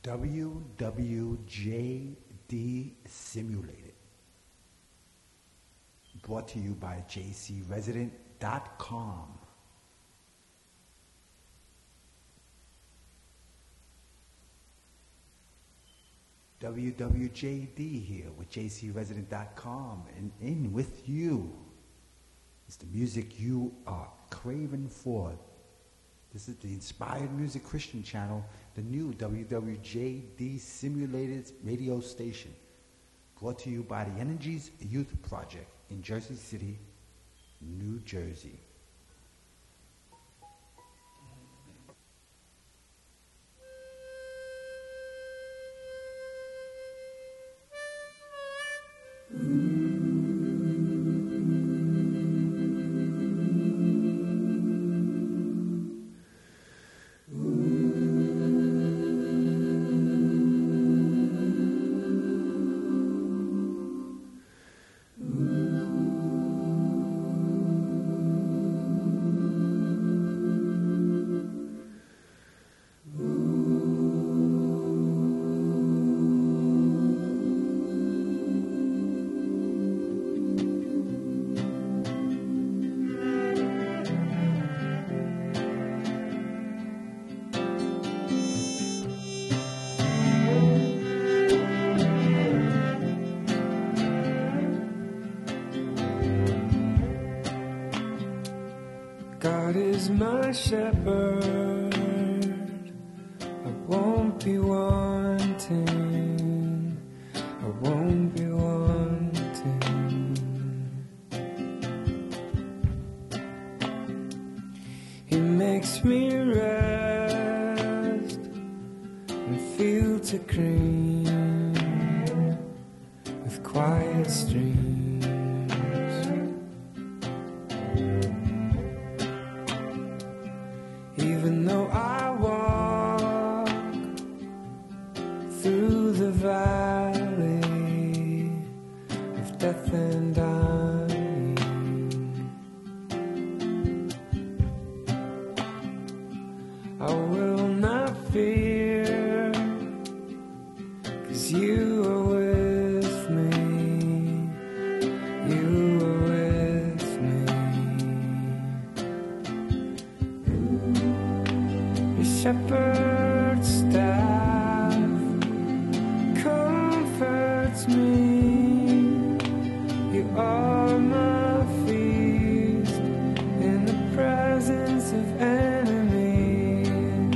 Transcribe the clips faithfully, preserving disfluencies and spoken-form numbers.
W W J D Simulated. Brought to you by J C Resident dot com. W W J D here with J C Resident dot com, and in with you is the music you are craving for. This is the Inspired Music Christian channel, the new W W J D Simulated radio station, brought to you by the Energies Youth Project in Jersey City, New Jersey. God is my shepherd, I won't be wanting, I won't be wanting. He makes me rest in fields of green, with quiet streams. Even though I walk through the valley of death and dying, I will not fear, 'cause you are with me, you are with me. Shepherd's staff comforts me. You are my feast in the presence of enemies.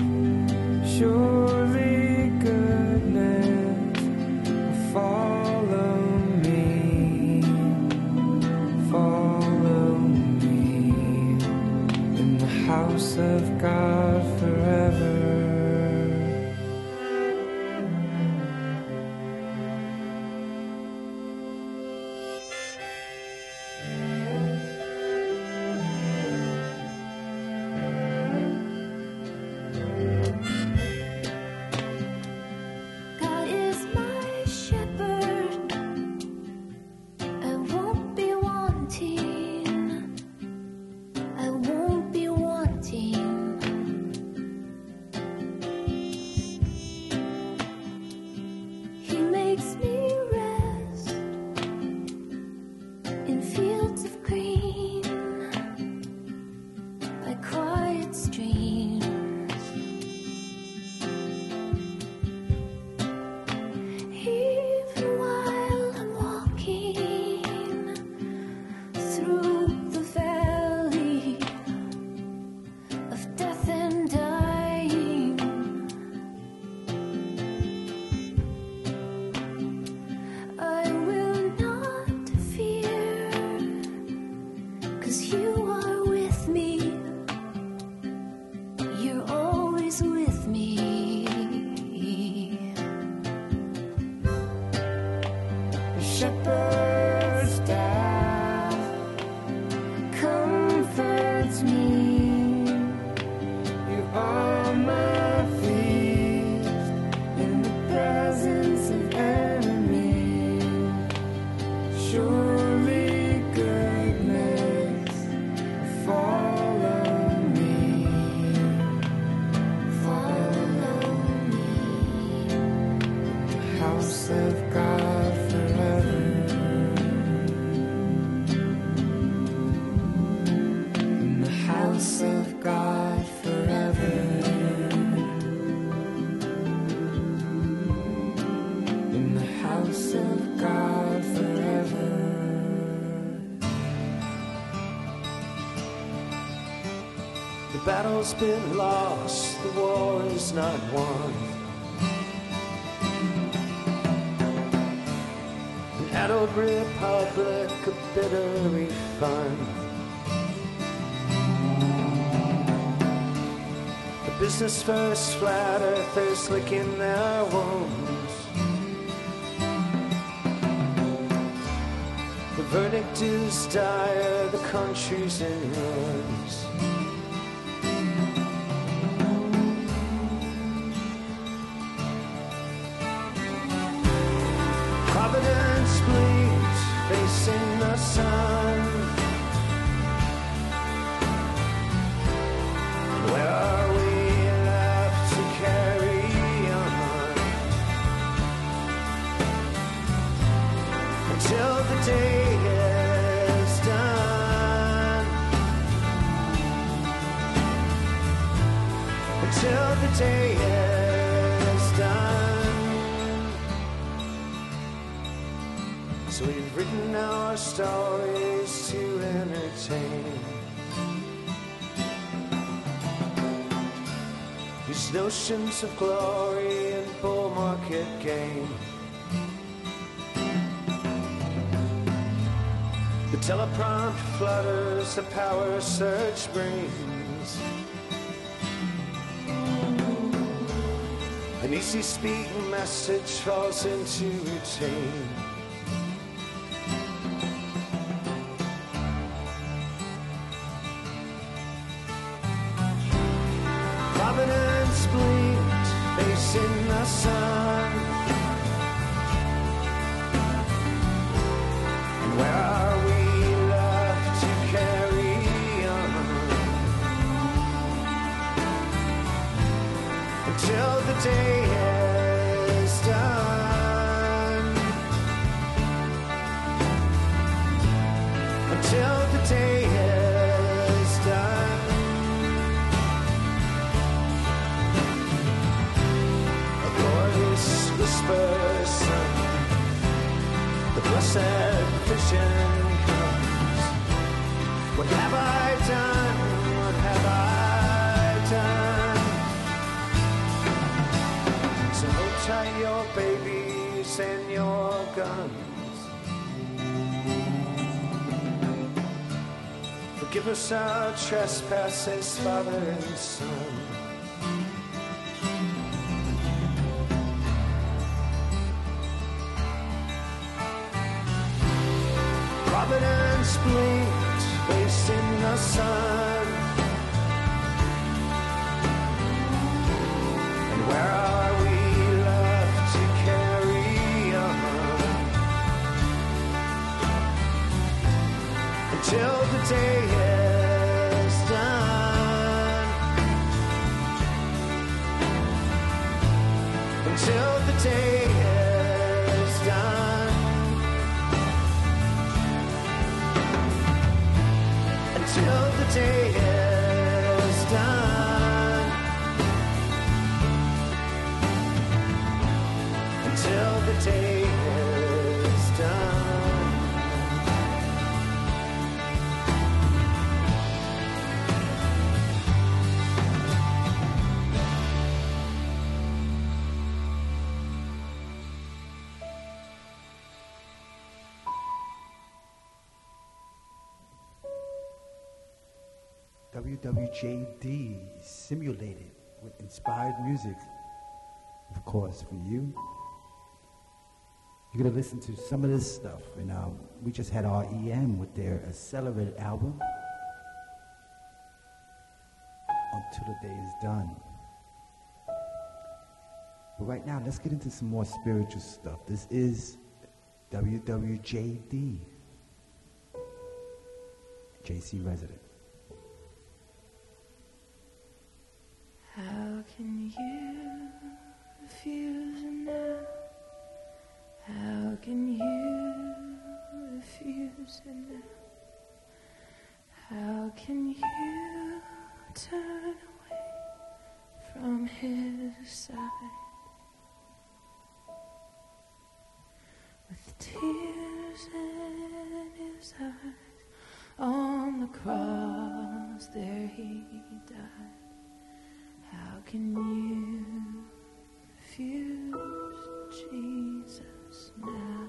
Surely goodness will follow me, follow me in the house of God forever. God is my shepherd, I won't be wanting, I won't be wanting. He makes me rest in fields of green, by quiet streams. Even while I'm walking through the valley of death and dying, I will not fear, The battle's been lost, the war is not won. An addled republic, a bitter refund. The business first, flat earthers licking their wounds. The verdict is dire, the country's in ruins. Providence bleeds, facing the sun. Where are we left to carry on? Until the day is done. Until the day is done. So we've written our stories to entertain these notions of glory and bull market gain. The teleprompt flutters, the power surge brings an easy speaking message falls into routine. Providence bleeds, facing the sun. And where are we left to carry on? Until the day is done. Until the day is done. Whisper, son, the blessed vision comes. What have I done? What have I done? So hold tight your babies and your guns. Forgive us our trespasses, Father and Son. Providence bleeds, facing the sun. And where are we left to carry on? Until the day is done. Until the day is done. Until the day is done. Until the day is done. W W J D simulated with inspired music, of course, for you. You're gonna listen to some of this stuff, and um, we just had R E M with their Accelerated album, Until the Day is Done. But right now, let's get into some more spiritual stuff. This is W W J D, J C Resident. How can you refuse now? How can you refuse it now? How can you turn away from his side? With tears in his eyes on the cross cross there he died. How can you refuse Jesus now?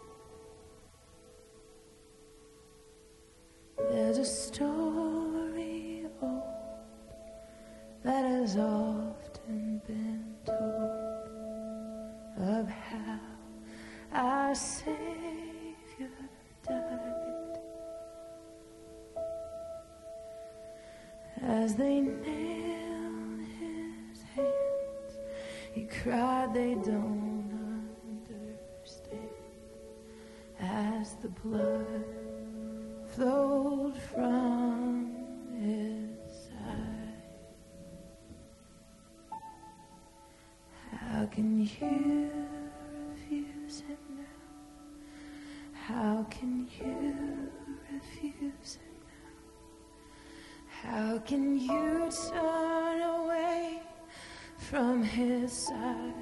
There's a story old that has often been told of how our Savior died. As they nailed his hands, he cried, they don't understand. As the blood flowed from his side, how can you refuse him now? How can you refuse him now? How can you turn away from his side?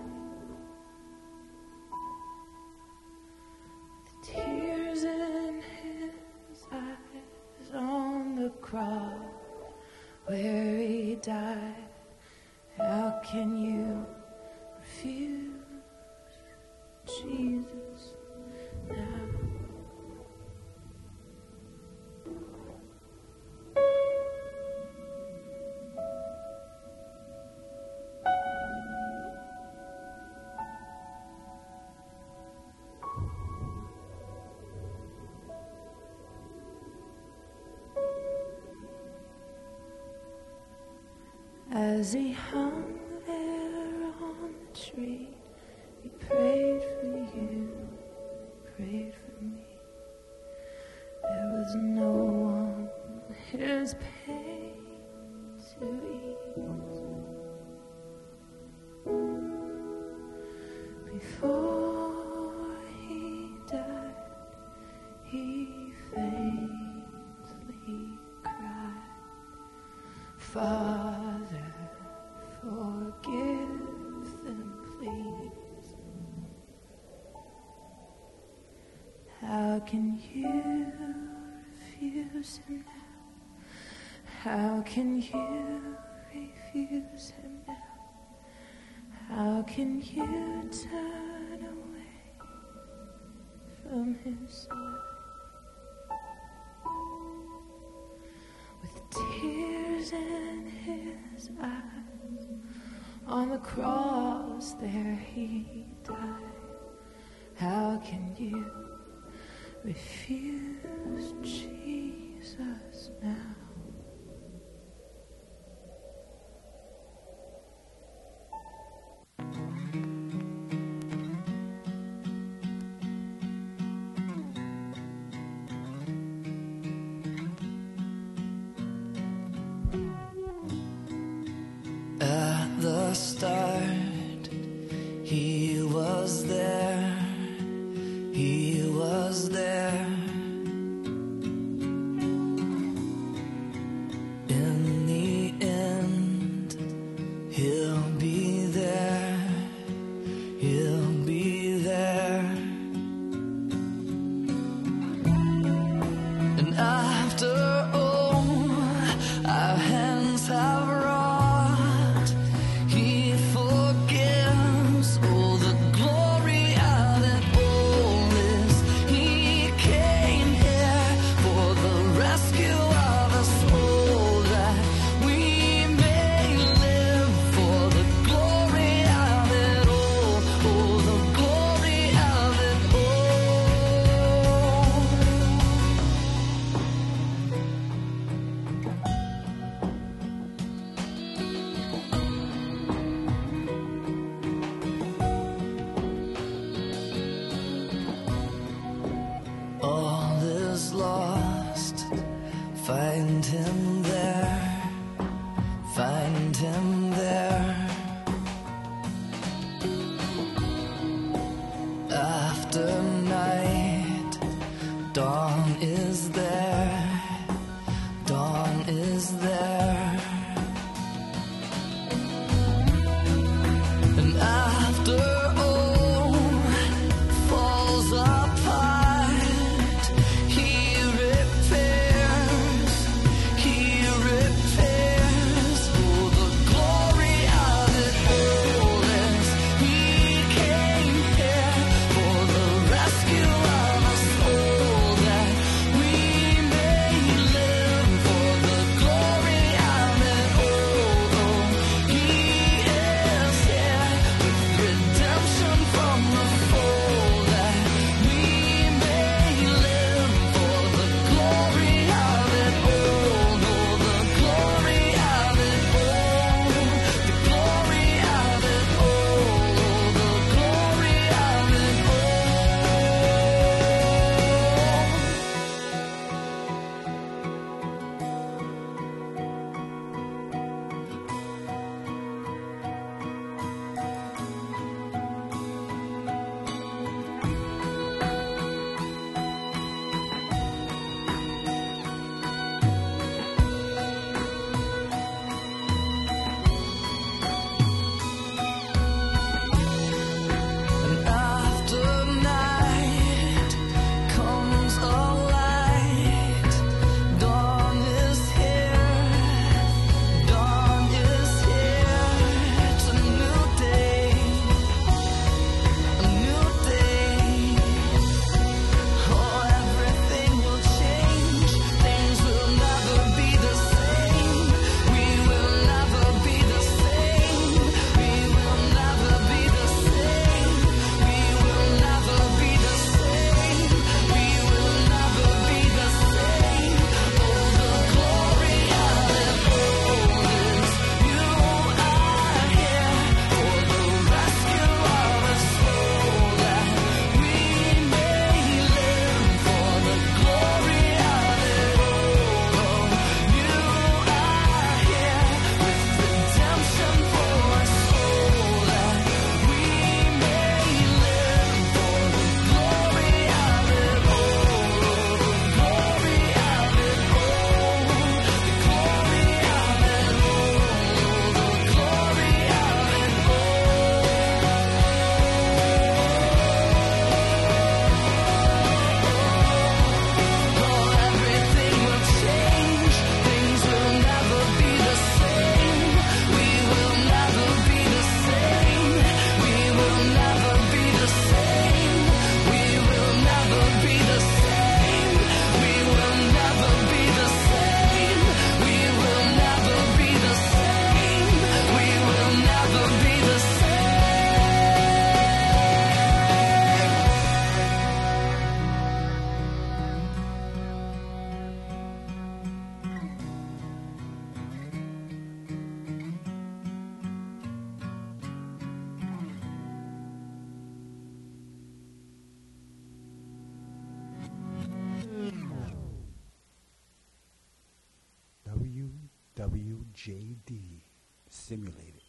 The tears in his eyes on the cross where he died. How can you refuse Jesus now? As he hung there on the tree, he prayed for you, prayed for me. There was no one his pain to ease. Before he died, he faintly cried, Father, forgive them, please. How can you refuse him now? How can you refuse him now? How can you turn away from his side? With tears in his eyes, on the cross there he died. How can you refuse Jesus now? At the start, he was there, he was there. In the end, he'll be there, he'll be there. And after all our hands have wrought, he forgives. All the glory of it all is he came here for the rescue of us all, that we may live for the glory of it all. Oh, the glory of it all. All is lost. Find him there. Find him there. After night, dawn is there. Dawn is there. And after all falls apart, he repairs, he repairs. J D, Simulated.